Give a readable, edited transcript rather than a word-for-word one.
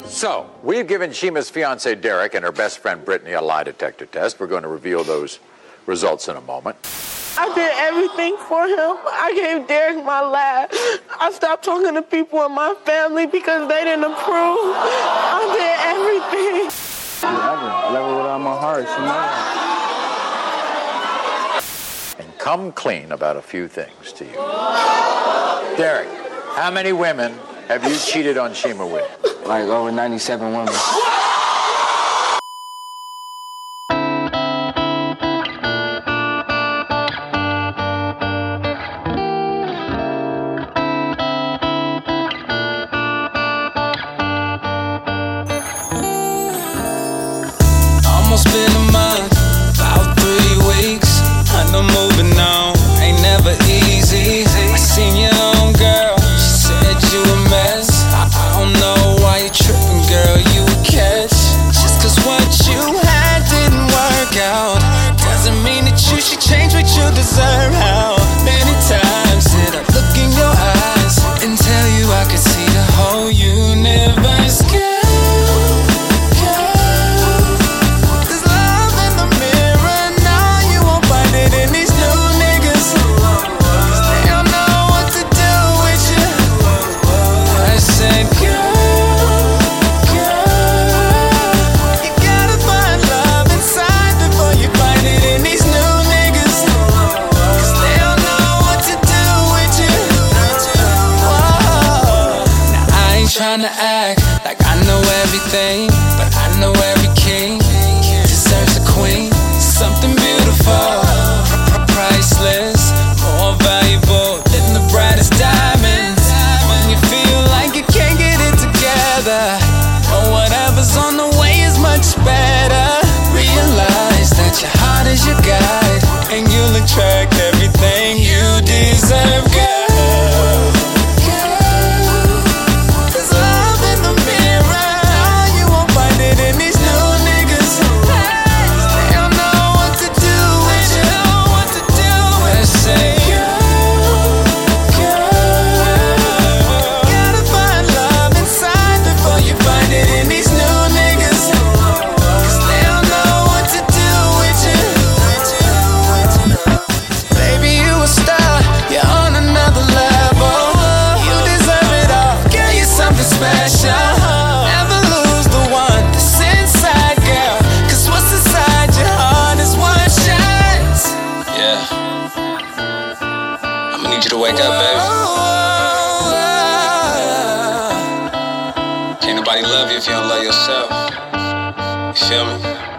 So, we've given Shima's fiancé Derek and her best friend Brittany a lie detector test. We're going to reveal those results in a moment. I did everything for him. I gave Derek my last. I stopped talking to people in my family because they didn't approve. I did everything. I love her with all my heart. She knows. And come clean about a few things to you. Derek, how many women have you cheated on Shima with? Like over 97 women. Almost been a month, about 3 weeks. I'm moving on, ain't never easy. I seen your own girl, she said you a mess. I don't know why you tripping, girl, you a catch. Just cause what you had didn't work out doesn't mean that you should change what you deserve. How many times did I look in your eyes and tell you I could see the whole universe, girl? Trying to act like I know everything, but I know every king deserves a queen. Something beautiful, priceless, more valuable than the brightest diamonds. When you feel like you can't get it together, or whatever's on the way is much better. Realize that your heart is your guide, and you'll attract everything you deserve, girl. Need you to wake up, baby. Can't nobody love you if you don't love yourself. You feel me?